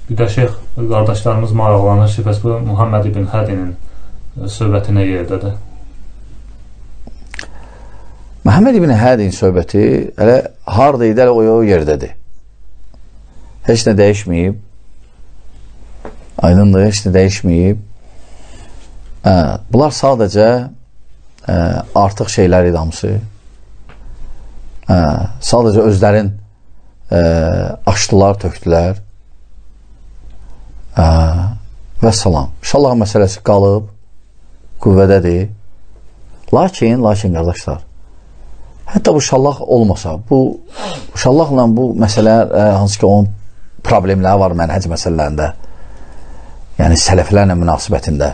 Bir də şeyx qardaşlarımız maraqlanır ki, bəs bu Muhammed ibn Hədinin söhbəti nə yerdədir? Muhammed ibn Hədinin söhbəti elə harada idi, elə o yerdədir. Heç nə dəyişməyib. Aydındır, heç nə dəyişməyib. Bunlar sadəcə artıq şeylər idi hamısı. Sadəcə özlərin açdılar, tökdülər. Və salam. İnşallah məsələsi qalıb, qüvvədədir. Lakin qardaşlar, hətta bu şallah olmasa, bu şallahla bu məsələlər, hansı ki onun problemləri var mənhəc məsələlərində, yəni sələflərlə münasibətində,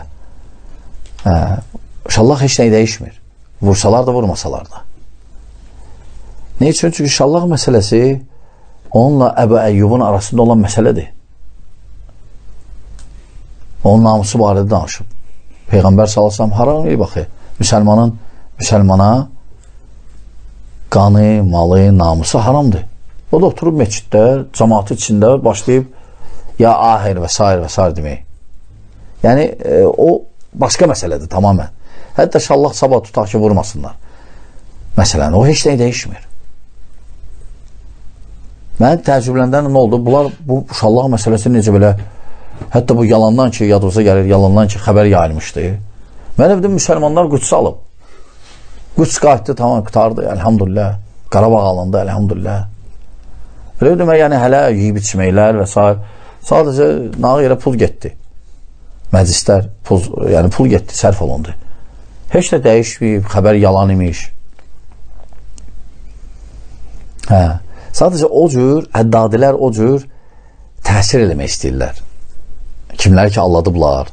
şallah heç nəyi dəyişmir. Vursalar da, vurmasalar da. Ne üçün? Çünki şallah məsələsi onunla Əbu Əyyubun arasında olan məsələdir. Onun namusu barədə danışıb. Peyğəmbər sallallahu haram deyil, baxı. Müsəlmana qanı, malı, namusu haramdır. O da oturub meçiddə, cəmaatı içində başlayıb ya ahir və s. demək. Yəni, o başqa məsələdir tamamən. Hətta şallah sabah tutaq ki, vurmasınlar. Məsələn, o heç nəyi dəyişmir. Mən təəccübləndən nə oldu? Bunlar bu şallah məsələsi necə belə, hətta bu yalandan ki, yadınıza gəlir, yalandan ki, xəbər yayılmışdı. Mən evdə müsəlmanlar Qüdsə alıb. Qüds qayıtdı, tamam, qutardı, əlhamdülillah. Qarabağ alındı, əlhamdülillah. Elə demək, yəni hələ yiyib içməklər və s. Sadəcə nağı yerə pul getdi. Məclislər, yəni pul getdi, sərf olundu. Heç də dəyişməyib, xəbər yalan imiş. Sadəcə o cür, əddadilər o cür təsir eləmək istəyirlər. Kimlər ki, alladıblar.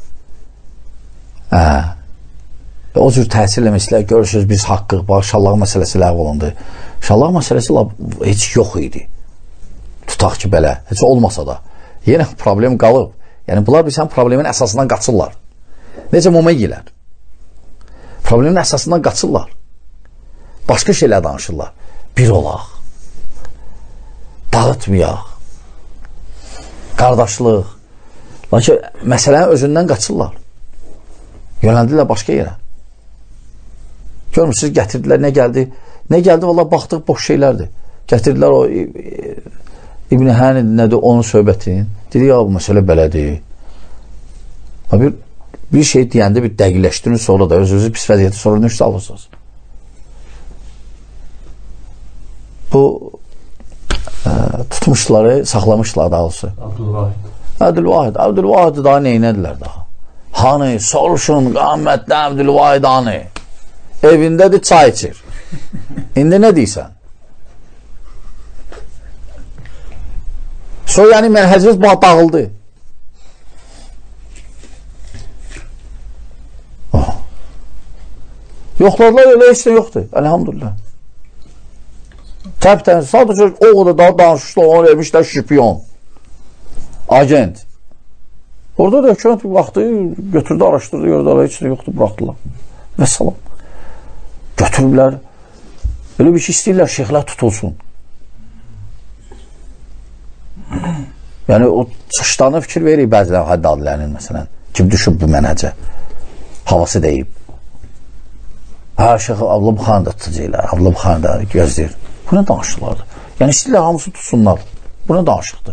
O cür təsir eləmək istəyirlər. Görürsünüz, biz haqqıq, bax, şallah məsələsi ləğv olundu. Şallah məsələsi heç yox idi. Tutaq ki, belə, heç olmasa da. Yenə problem qalıb. Yəni, bunlar bilsən, problemin əsasından qaçırlar. Necə mumeyilər? Problemin əsasından qaçırlar. Başqa şeylər danışırlar. Bir olaq. Dağıtmayaq. Qardaşlıq. Lakin məsələnin özündən qaçırlar. Yönəldirlər başqa yerə. Görmürsünüz, gətirdilər, nə gəldi? Nə gəldi? Valla baxdıq, boş şeylərdir. Gətirdilər o İbn-i Hənid nədir, onun söhbətin. Dedi, ya, bu məsələ belədir. Bir şey deyəndə bir dəqiqləşdirin, sonra da özünüzü pis vəziyyəti, sonra nüfsə alırsınız. Bu tutmuşları, saxlamışlar daha olsa. Abdülvahid daha neynədilər daha? Hani, soruşun, qamətli Abdülvahid hani? Evindədir, çay içir. İndi nə deyirsən? So, yəni mənhəcimiz dağıldı. Yoxlarlar, elə heç də yoxdur. Əlhamdülillah. Təbtən, sadəcə o qədər daha danışmışlar, onu vermişlər şüpiyon. Agent. Orada da hökumət bir vaxtı götürdü, araşdırdı, gördü, heç də yoxdur, bıraxdılar. Və salam. Götürürlər. Belə bir şey istəyirlər, şeyxlər tutulsun. Yəni, o çıxışlarına fikir verir bəzilər hədd adilərinin, məsələn. Kim düşüb bu mənəcə? Havası deyib. Şeyx Abla Buxarını da tutacaqlar. Abla Buxarını da gözləyir. Bu nə danışıqlardır? Yəni, istəyirlər hamısı tutsunlar. Bu nə danışıqdır?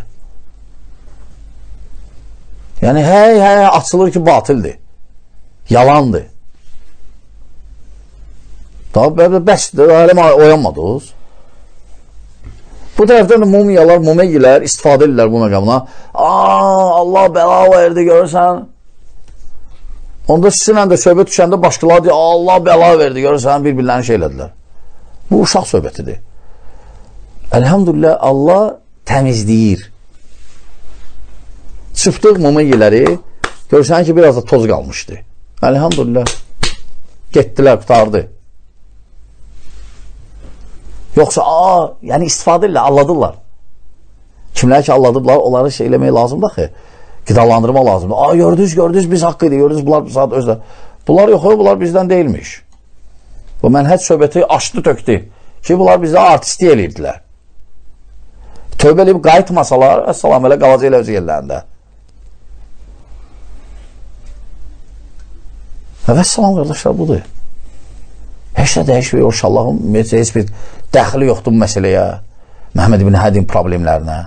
Yəni, açılır ki, batildir. Yalandır. Daha bəsdir, hələ oyanmadınız. Bu tərəfdən də mumiyalar, mumeyilər istifadə edirlər bu məqamına. Allah bəla verdi, görürsən. Onda sizinlə də söhbət düşəndə başqalar deyir, Allah bəla verdi, görürsən, bir-birlərini şey elədilər. Bu uşaq söhbətidir. Əlhamdülillah, Allah təmizləyir. Çıxdıq mumeyləri, görürsən ki, biraz da toz qalmışdı. Əlhamdülillah, getdilər, qutardı. Yoxsa, yəni istifadə ilə alladırlar. Kimlər ki alladıblar, onları şey eləmək lazımdır ki, qidalandırma lazımdır. Gördünüz, biz haqqı idi, gördünüz, bunlar saat özlə. Bunlar yox, bunlar bizdən deyilmiş. Bu mənhəc söhbəti açdı, tökdü ki, bunlar bizdə artistlik eləyirdilər. Tövbə eləyib qayıtmasalar, əssalam, elə qalacaq elə özü yerlərində. Və salam qardaşlar, budur. Heç də dəyişmir, o şallahın heç bir dəxili yoxdur bu məsələyə, Məhəmməd ibn Hədin problemlərinə.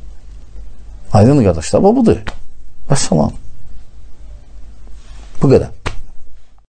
Aydın qardaşlar, bu budur. Və salam. Bu qədər.